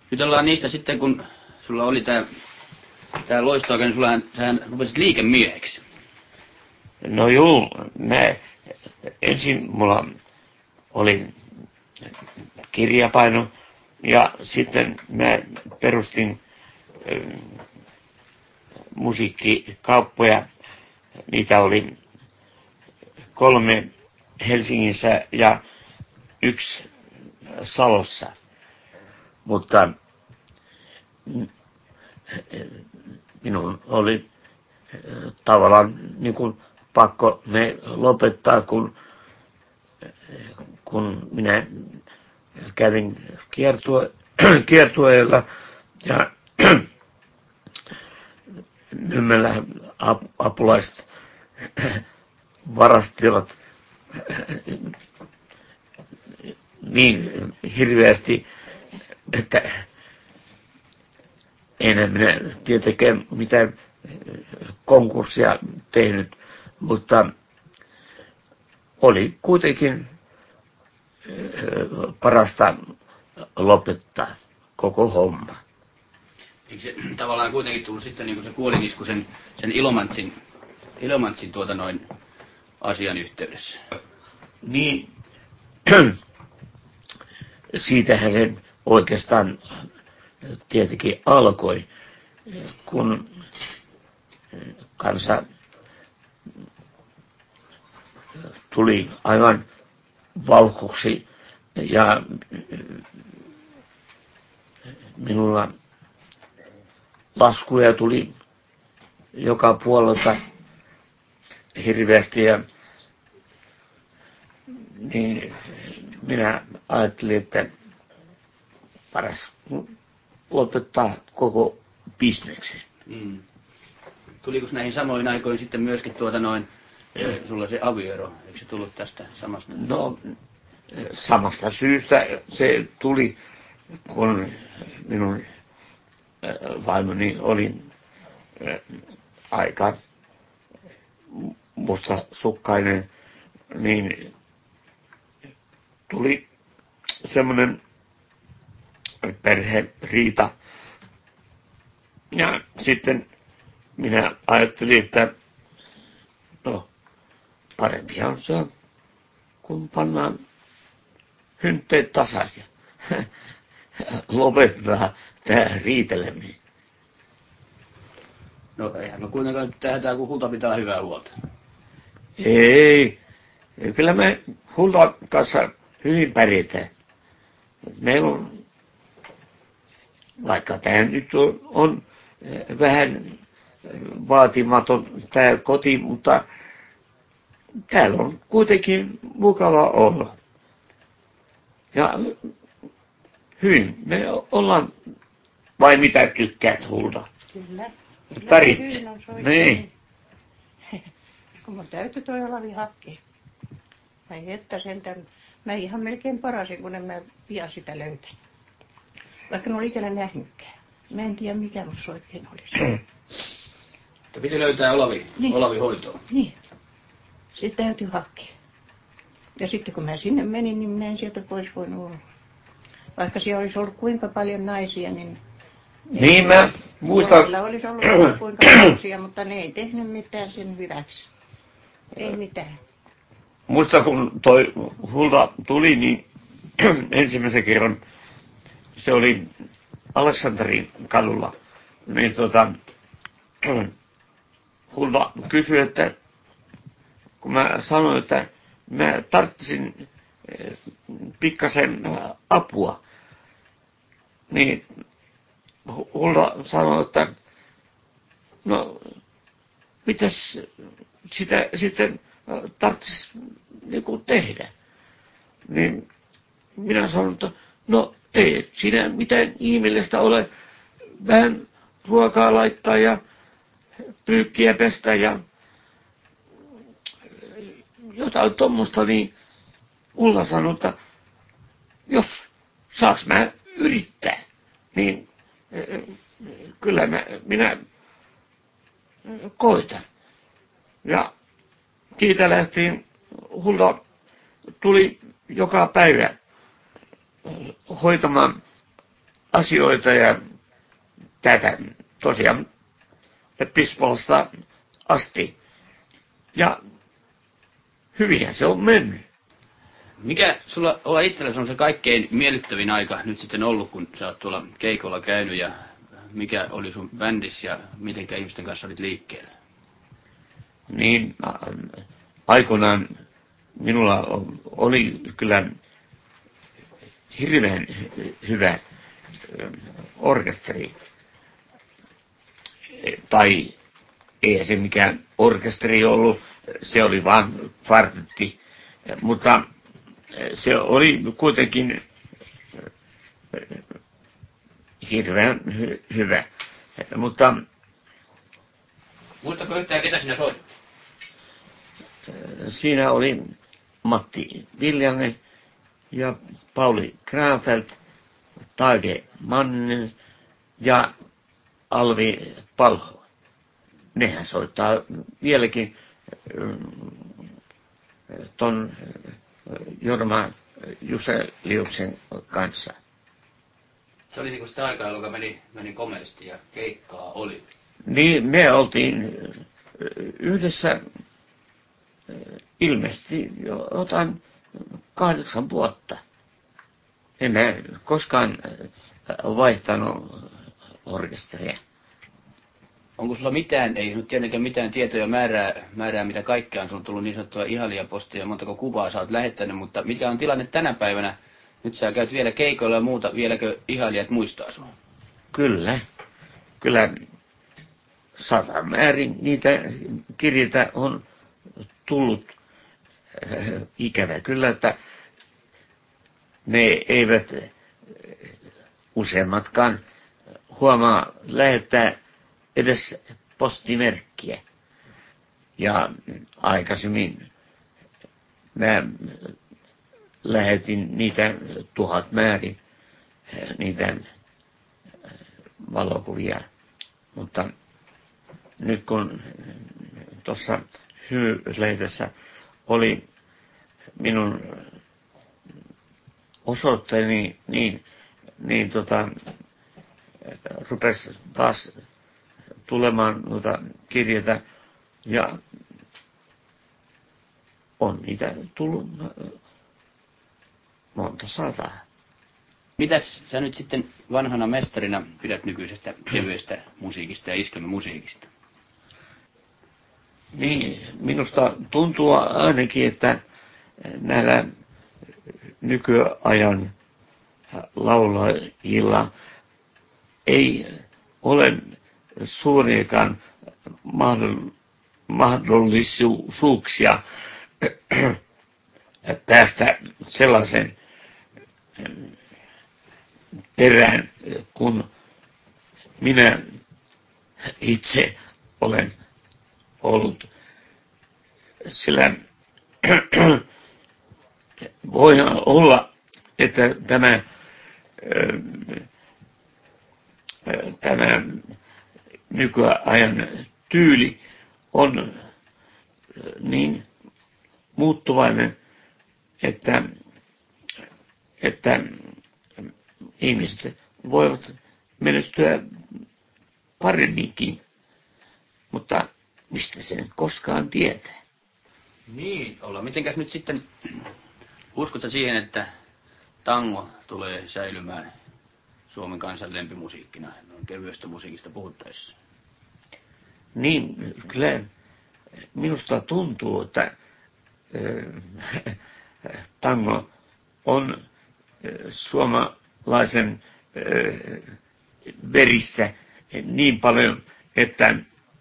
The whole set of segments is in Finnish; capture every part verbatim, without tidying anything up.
jutellaan niistä sitten, kun sulla oli tää, tää loistoaika, niin sulla, sähän rupesit liikemieheksi. No juu, mä, ensin mulla oli kirjapaino ja sitten mä perustin äh, musiikkikauppoja. Niitä oli kolme Helsingissä ja yksi Salossa. Mutta minun oli tavallaan niin kuin pakko ne lopettaa, kun, kun minä kävin kiertue, kiertueella ja myymällä ap, apulaiset varastivat niin hirveästi, että enää minä tietenkään mitään konkurssia tehnyt, mutta oli kuitenkin parasta lopettaa koko homma. Eikö se tavallaan kuitenkin tullut sitten niin kuin se kuolinisku sen, sen Ilomantsin, Ilomantsin tuota noin asian yhteydessä? Niin, siitähän se oikeastaan tietenkin alkoi, kun kansa tuli aivan vauhkoksi ja minulla laskuja tuli joka puolelta hirveästi ja niin minä ajattelin, että paras lopettaa koko bisneksi. Mm. Tuliko näihin samoihin aikoihin sitten myöskin tuota noin, sulla se avioero, eikö se tullut tästä samasta? No, samasta syystä se tuli, kun minun vaimoni oli aika mustasukkainen, niin tuli semmoinen perheriita. Ja sitten minä ajattelin, että no, parempihan se on, kun pannaan hyntteet tasan ja lopetetaan tämä riiteleminen. No eihän me kuitenkaan nyt tehdään, kun Hulta pitää hyvää huolta. Ei, kyllä me Hultan kanssa hyvin pärjätään. Meillä on, vaikka tämä nyt on, on vähän vaatimaton tämä koti, mutta täällä on kuitenkin mukava olla. Ja hyvin, me ollaan, vai mitä tykkäät Hulta? Kyllä. Pärit. Niin. Kun mun täytyy toi Olavi hakea. Vai että sentään, mä ihan melkein parasin, kun en mä pian sitä löytänyt. Vaikka en ole ikinä nähnytkään. Mä en tiedä mikä musta oikein olisi. Mutta piti löytää Olavi, niin. Olavi hoitoon. Niin. Sitten täytyy hakea. Ja sitten kun mä sinne menin, niin minä en sieltä pois voinut olla. Vaikka siellä olisi ollut kuinka paljon naisia, niin... Niin mä muistan... Meillä olisi ollut kuinka naisia, mutta ne ei tehnyt mitään sen hyväksi. Ei mitään. Muista kun toi Hulta tuli, niin ensimmäisen kerran se oli Aleksanterin kadulla. Niin tota, Hulta kysyi, että kun mä sanoin, että mä tarttisin pikkasen apua, niin Hulta sanoi, että no mitäs sitä sitten tarvitsisi niinku tehdä. Niin minä sanon, että no ei siinä mitään ihmeellistä ole. Vähän ruokaa laittaa ja pyykkiä pestä ja jotain tommoista, niin Ulla sanoi, että jos saaks mä yrittää, niin kyllä mä, minä koitan. Ja siitä lähtien Hulta tuli joka päivä hoitamaan asioita ja tätä tosiaan Pispolasta asti. Ja hyvinhän se on mennyt. Mikä sulla olla itsellesi on se kaikkein miellyttävin aika nyt sitten ollut, kun sä oot tuolla keikolla käynyt, ja mikä oli sun bändissä ja mitenkä ihmisten kanssa olit liikkeellä? Niin aikoinaan minulla oli kyllä hirveän hyvä orkesteri. Tai ei se mikään orkesteri ollut, se oli vaan kvartetti, mutta se oli kuitenkin hirveän hy- hyvä. Mutta muistatko yhtään, ketä sinä soit? siinä oli Matti Viljanne ja Pauli Granfeldt, Tage Manninen ja Alvi Palho. Nehän soittaa vieläkin ton Jorma Juseliuksen kanssa. Se oli niinku sitä aikaa, joka meni, meni komeasti ja keikkaa oli. Niin me oltiin yhdessä ilmeisesti jotain kahdeksan vuotta. Emme koskaan vaihtanut orkesteria. Onko sulla mitään, ei nyt tietenkään mitään tietoja määrää, määrää mitä kaikkea on, sulla on tullut niin sanottua ihailijapostia ja montako kuvaa sä oot lähettänyt, mutta mikä on tilanne tänä päivänä? Nyt sä käyt vielä keikoilla ja muuta, vieläkö ihailijat muistaa sinua? Kyllä, kyllä sata määrin niitä kirjeitä on tullut. Ikävä kyllä, että ne eivät useammatkaan huomaa lähettää edes postimerkkiä. Ja aikaisemmin mä lähetin niitä tuhat määrin, niitä valokuvia. Mutta nyt kun tuossa Hymy-lehdessä oli minun osoitteeni, niin, niin tota, rupesi taas tulemaan noita kirjeitä ja on niitä tullut monta sataa. Mitäs sä nyt sitten vanhana mestarina pidät nykyisestä kevyestä musiikista ja iskelmämusiikista? Niin, minusta tuntuu ainakin, että näillä nykyajan laulajilla ei ole suuriakaan mahdollisuuksia päästä sellaisen terään, kun minä itse olen ollut. Sillä voi olla, että tämä, tämä nykyajan tyyli on niin muuttuvainen, että, että ihmiset voivat menestyä paremminkin, mutta mistä sen koskaan tietää? Niin, olla. Mitenkäs nyt sitten, uskotko siihen, että tango tulee säilymään Suomen kansan lempimusiikkina, noin kevyestä musiikista puhuttaessa? Niin, kyllä minusta tuntuu, että äh, tango on äh, suomalaisen äh, verissä niin paljon, että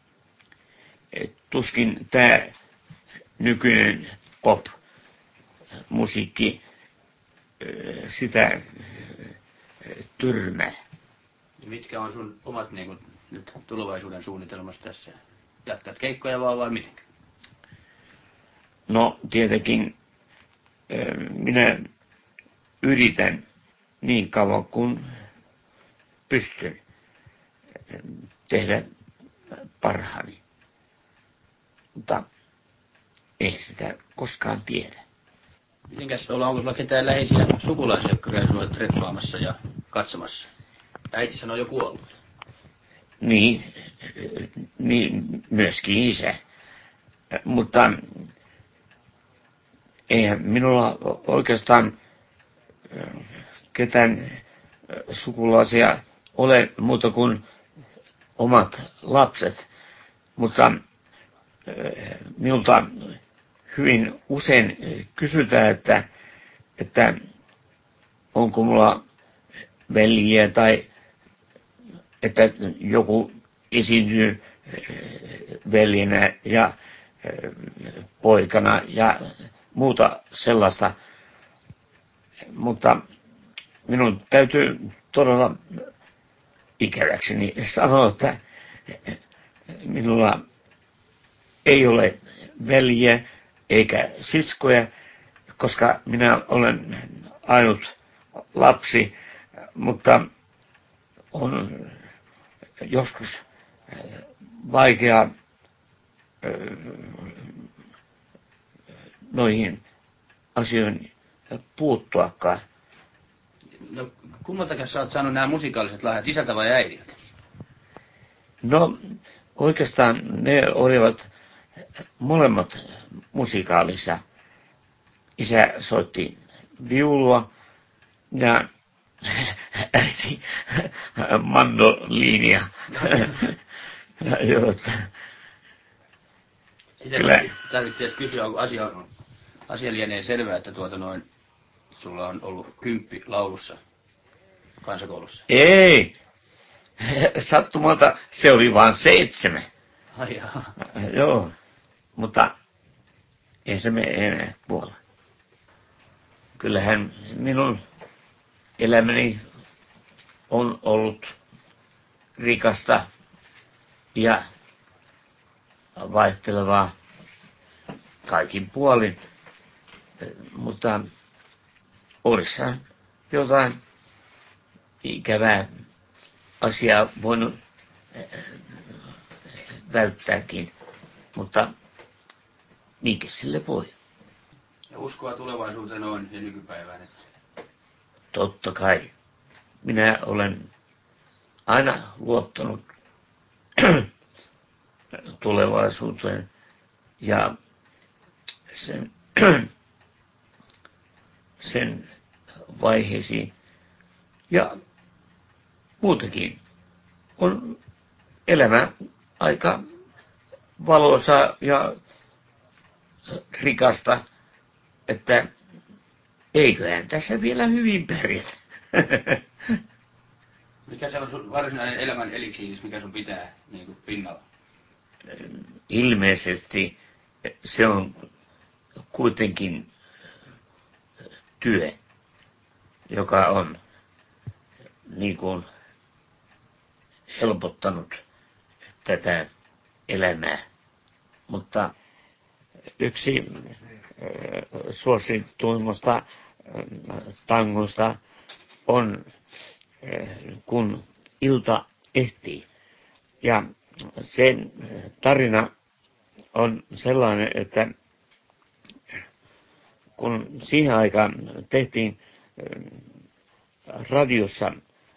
tuskin tämä nykyinen pop-musiikki sitä tyrmää. Mitkä on sun omat niin kuin, nyt tulevaisuuden suunnitelmassa tässä? Jatkat keikkoja vaan vai miten? No tietenkin minä yritän niin kauan kuin pystyn tehdä parhaani. Mutta ei sitä koskaan tiedä. Mitenkäs ollaan, onko sulla ketään läheisiä sukulaisia, jotka käy sinua treffaamassa ja katsomassa? Äiti sanoi jo kuollut. Niin, niin myöskin isä. Mutta eihän minulla oikeastaan ketään sukulaisia ole muuta kuin omat lapset. Mutta minulta hyvin usein kysytään, että, että onko mulla veljiä tai että joku esiintyy veljenä ja poikana ja muuta sellaista. Mutta minun täytyy todella ikäväkseni sanoa, että minulla ei ole veljiä eikä siskoja, koska minä olen ainut lapsi, mutta on joskus vaikea noihin asioihin puuttuakaan. No, kummaltakin sä oot saanut nämä musikaaliset lahjat, isältä vai äidiltä? No, oikeastaan ne olivat molemmat musikaalisia. Isä soitti viulua ja äiti mandoliinia. Sitä kyllä tarvitsee edes kysyä, onko asia, asia lienee selvää, että tuota noin, sulla on ollut kymppi laulussa kansakoulussa. Ei, sattumalta se oli vain seitsemän. Ai jaa. Joo, mutta ei se mene enää puolella. Kyllähän minun elämäni on ollut rikasta ja vaihtelevaa kaikin puolin, mutta olisi jotain ikävää asiaa voinut välttääkin, mutta mikä sille voi? Ja uskoa tulevaisuuteen on ja nykypäivään. Että... Totta kai. Minä olen aina luottanut tulevaisuuteen ja sen, sen vaiheisiin. Ja muutenkin on elämä aika valoisa ja rikasta, että eiköhän tässä vielä hyvin pärjätä. Mikä se on sun varsinainen elämän eliksiinis, mikä sun pitää niin kuin pinnalla? Ilmeisesti se on kuitenkin työ, joka on niin kuin helpottanut tätä elämää. Mutta yksi suosituimmasta tangosta on kun ilta ehtii. Ja sen tarina on sellainen, että kun siihen aikaan tehtiin radiossa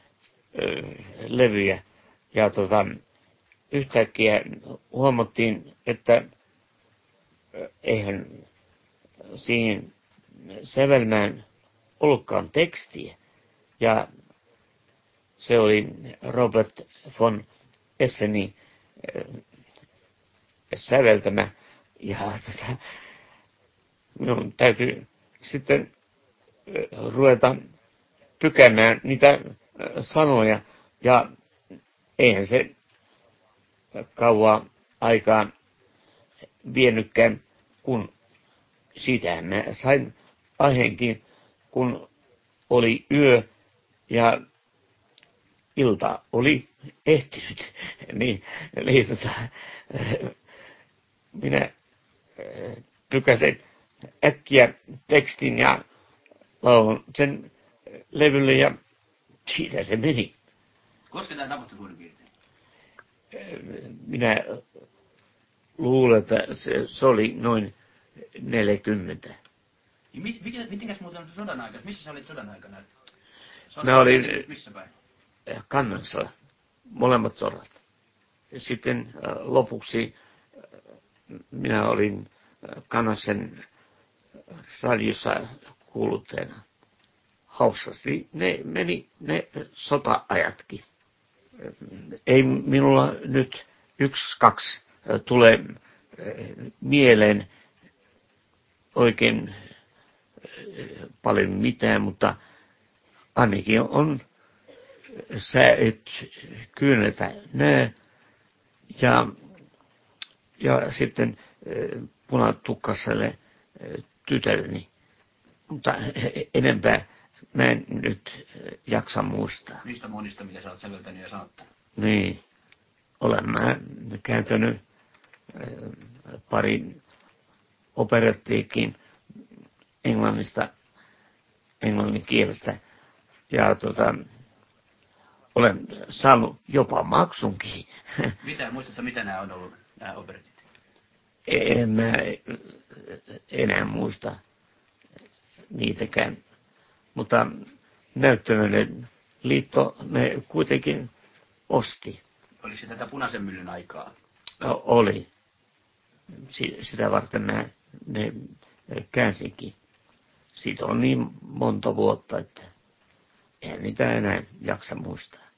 levyjä ja tota, yhtäkkiä huomattiin, että eihän siihen sävelmään ollutkaan tekstiä. Ja se oli Robert von Essenin säveltämä. Ja tota, minun täytyy sitten ruveta tykäämään niitä sanoja. Ja eihän se kauaa aikaa vienytkään, kun siitähän mä sain aiheenkin, kun oli yö ja ilta oli ehtinyt. niin, niin tota, minä tykäsin äkkiä tekstin ja laulun sen levylle ja siitä se meni. Koska tämä tapahtui suurin piirtein? Minä luulen, että se, se oli noin neljäkymmentä. Mikä, mitenkäs muuten sodan aikana? Missä sä olit sodan aikana? Sodan mä olin, missä päin? kannansa, molemmat sodat. Sitten lopuksi minä olin Kannasen radiossa kuulutteena. Hauskasti ne meni ne sota-ajatkin. Ei minulla nyt yksi, kaksi tule mieleen oikein paljon mitään, mutta ainakin on sä et kyyneltä näe. Ja, ja sitten punatukkaselle tytärni. Mutta enempää mä en nyt jaksa muistaa. Niistä monista, mitä sä oot säveltänyt ja saattanut. Niin. Olen mä kääntänyt pari operettiikin englannista, englannin kielestä. Ja tota, olen saanut jopa maksunkin. Mitä, muistatko mitä nämä on ollut, nämä operetit? En mä enää muista niitäkään. Mutta näyttämöiden liitto ne kuitenkin osti. Oliko se tätä Punaisen myllyn aikaa? No, oli. Sitä varten mä ne käänsinkin. Siitä on niin monta vuotta, että en niitä enää jaksa muistaa.